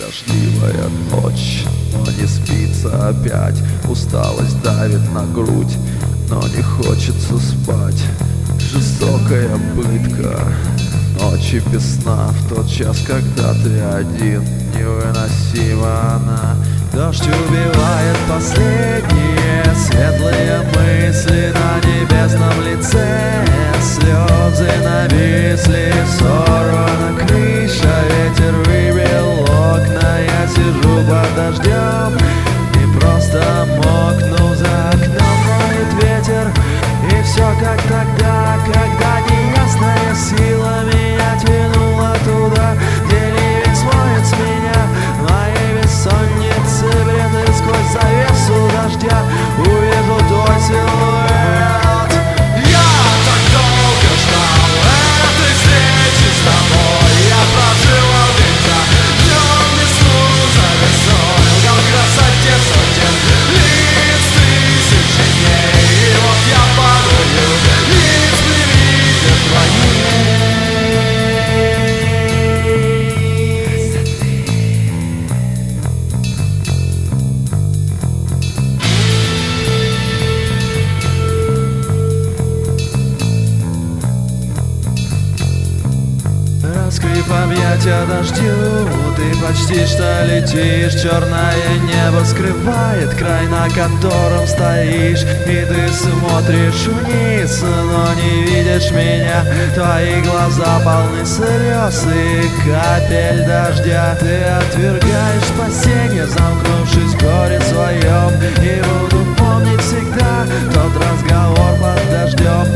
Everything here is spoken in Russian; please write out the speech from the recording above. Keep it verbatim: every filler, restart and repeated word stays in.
Дождливая ночь, но не спится опять. Усталость давит на грудь, но не хочется спать. Жестокая пытка ночи без сна, в тот час, когда ты один. Невыносима она. Дождь убивает последние светлые мысли на небесном лице. Слезы нависли, сорвана крыша, ветер выбил окна. Я сижу под дождем и просто мокну. За окном воет ветер, и все как тогда, когда неясная сила меня тянула туда, где ливень смоет с меня мои бессонницы. Бред, и сквозь завесу дождя увижу твой силуэт. Я так долго ждал этой встречи с тобой. Я прожил века, днем весну за весной, лгал красоте сотен лиц, тысячи дней. И вот я падаю, лиц при виде твоей. Раскрыв объятия дождю, ты почти что летишь. Черное небо скрывает край, на котором стоишь. И ты смотришь вниз, но не видишь меня. Твои глаза полны слез и капель дождя. Ты отвергаешь спасение, замкнувшись в горе своем. И буду помнить всегда тот разговор под дождем.